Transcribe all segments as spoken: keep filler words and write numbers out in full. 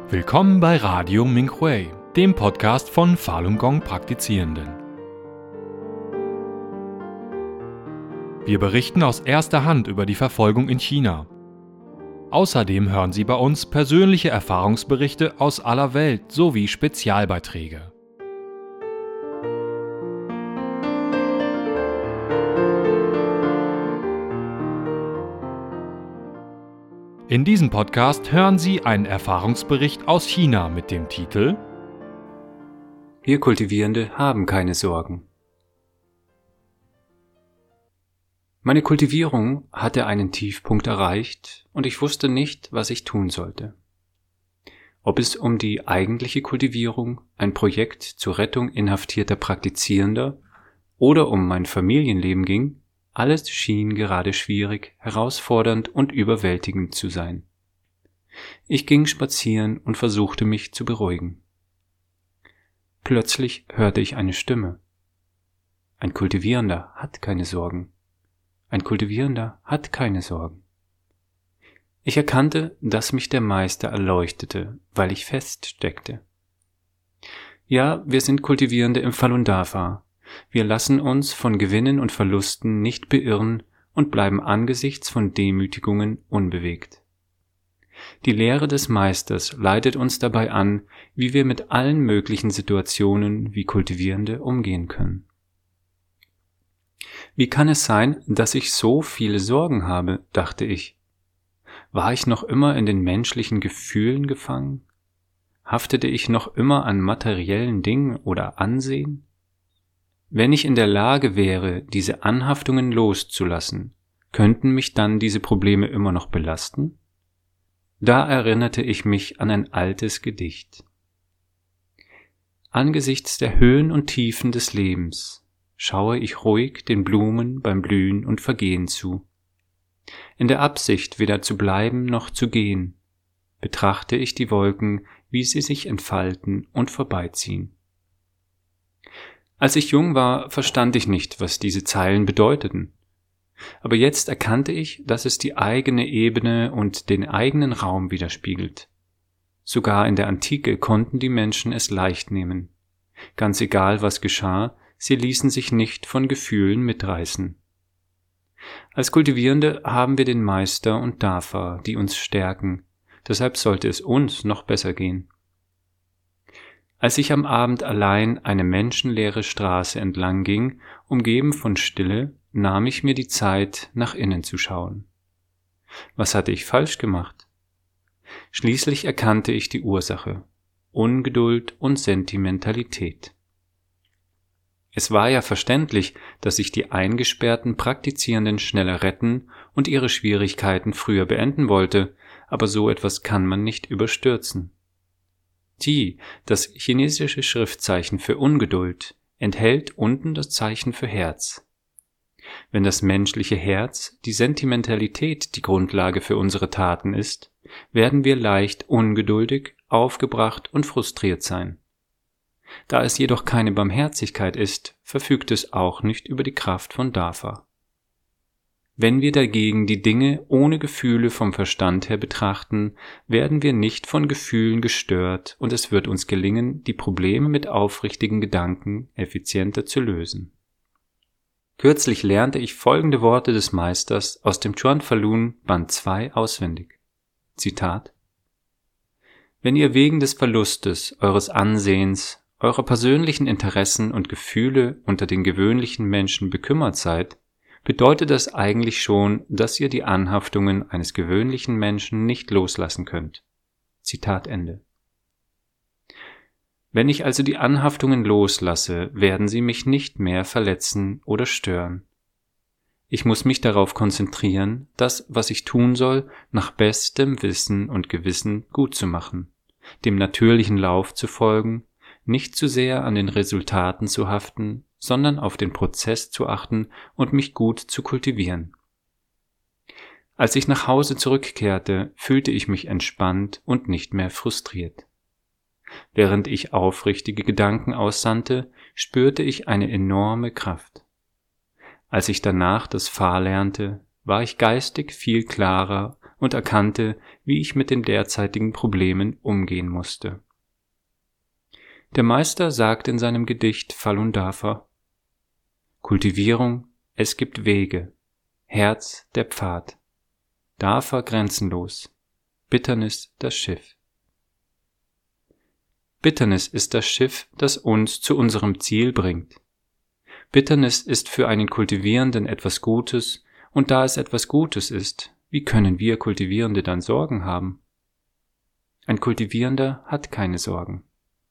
Willkommen bei Radio Minhui, dem Podcast von Falun Gong Praktizierenden. Wir berichten aus erster Hand über die Verfolgung in China. Außerdem hören Sie bei uns persönliche Erfahrungsberichte aus aller Welt sowie Spezialbeiträge. In diesem Podcast hören Sie einen Erfahrungsbericht aus China mit dem Titel Wir Kultivierende haben keine Sorgen. Meine Kultivierung hatte einen Tiefpunkt erreicht und ich wusste nicht, was ich tun sollte. Ob es um die eigentliche Kultivierung, ein Projekt zur Rettung inhaftierter Praktizierender oder um mein Familienleben ging, alles schien gerade schwierig, herausfordernd und überwältigend zu sein. Ich ging spazieren und versuchte mich zu beruhigen. Plötzlich hörte ich eine Stimme. Ein Kultivierender hat keine Sorgen. Ein Kultivierender hat keine Sorgen. Ich erkannte, dass mich der Meister erleuchtete, weil ich feststeckte. Ja, wir sind Kultivierende im Falun Dafa. Wir lassen uns von Gewinnen und Verlusten nicht beirren und bleiben angesichts von Demütigungen unbewegt. Die Lehre des Meisters leitet uns dabei an, wie wir mit allen möglichen Situationen wie Kultivierende umgehen können. Wie kann es sein, dass ich so viele Sorgen habe, dachte ich. War ich noch immer in den menschlichen Gefühlen gefangen? Haftete ich noch immer an materiellen Dingen oder Ansehen? Wenn ich in der Lage wäre, diese Anhaftungen loszulassen, könnten mich dann diese Probleme immer noch belasten? Da erinnerte ich mich an ein altes Gedicht. Angesichts der Höhen und Tiefen des Lebens schaue ich ruhig den Blumen beim Blühen und Vergehen zu. In der Absicht, weder zu bleiben noch zu gehen, betrachte ich die Wolken, wie sie sich entfalten und vorbeiziehen. Als ich jung war, verstand ich nicht, was diese Zeilen bedeuteten. Aber jetzt erkannte ich, dass es die eigene Ebene und den eigenen Raum widerspiegelt. Sogar in der Antike konnten die Menschen es leicht nehmen. Ganz egal, was geschah, sie ließen sich nicht von Gefühlen mitreißen. Als Kultivierende haben wir den Meister und Dafa, die uns stärken. Deshalb sollte es uns noch besser gehen. Als ich am Abend allein eine menschenleere Straße entlang ging, umgeben von Stille, nahm ich mir die Zeit, nach innen zu schauen. Was hatte ich falsch gemacht? Schließlich erkannte ich die Ursache: Ungeduld und Sentimentalität. Es war ja verständlich, dass ich die eingesperrten Praktizierenden schneller retten und ihre Schwierigkeiten früher beenden wollte, aber so etwas kann man nicht überstürzen. Ti, das chinesische Schriftzeichen für Ungeduld, enthält unten das Zeichen für Herz. Wenn das menschliche Herz, die Sentimentalität, die Grundlage für unsere Taten ist, werden wir leicht ungeduldig, aufgebracht und frustriert sein. Da es jedoch keine Barmherzigkeit ist, verfügt es auch nicht über die Kraft von Dafa. Wenn wir dagegen die Dinge ohne Gefühle vom Verstand her betrachten, werden wir nicht von Gefühlen gestört und es wird uns gelingen, die Probleme mit aufrichtigen Gedanken effizienter zu lösen. Kürzlich lernte ich folgende Worte des Meisters aus dem Chuan Falun Band zwei auswendig. Zitat: Wenn ihr wegen des Verlustes eures Ansehens, eurer persönlichen Interessen und Gefühle unter den gewöhnlichen Menschen bekümmert seid, bedeutet das eigentlich schon, dass ihr die Anhaftungen eines gewöhnlichen Menschen nicht loslassen könnt. Zitat Ende. Wenn ich also die Anhaftungen loslasse, werden sie mich nicht mehr verletzen oder stören. Ich muss mich darauf konzentrieren, das, was ich tun soll, nach bestem Wissen und Gewissen gut zu machen, dem natürlichen Lauf zu folgen, nicht zu sehr an den Resultaten zu haften, sondern auf den Prozess zu achten und mich gut zu kultivieren. Als ich nach Hause zurückkehrte, fühlte ich mich entspannt und nicht mehr frustriert. Während ich aufrichtige Gedanken aussandte, spürte ich eine enorme Kraft. Als ich danach das Fa lernte, war ich geistig viel klarer und erkannte, wie ich mit den derzeitigen Problemen umgehen musste. Der Meister sagt in seinem Gedicht Falun Dafa: Kultivierung, es gibt Wege, Herz der Pfad, Dafa grenzenlos, Bitternis das Schiff. Bitternis ist das Schiff, das uns zu unserem Ziel bringt. Bitternis ist für einen Kultivierenden etwas Gutes, und da es etwas Gutes ist, wie können wir Kultivierende dann Sorgen haben? Ein Kultivierender hat keine Sorgen.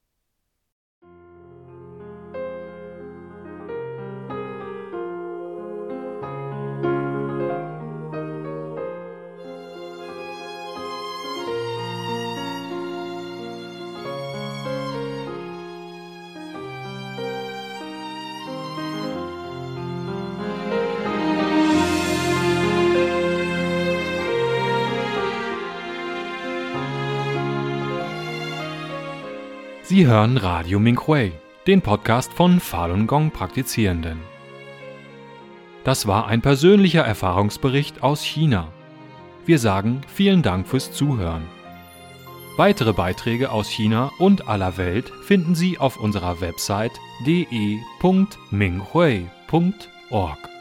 Sie hören Radio Minhui, den Podcast von Falun Gong Praktizierenden. Das war ein persönlicher Erfahrungsbericht aus China. Wir sagen vielen Dank fürs Zuhören. Weitere Beiträge aus China und aller Welt finden Sie auf unserer Website d e punkt minghui punkt org.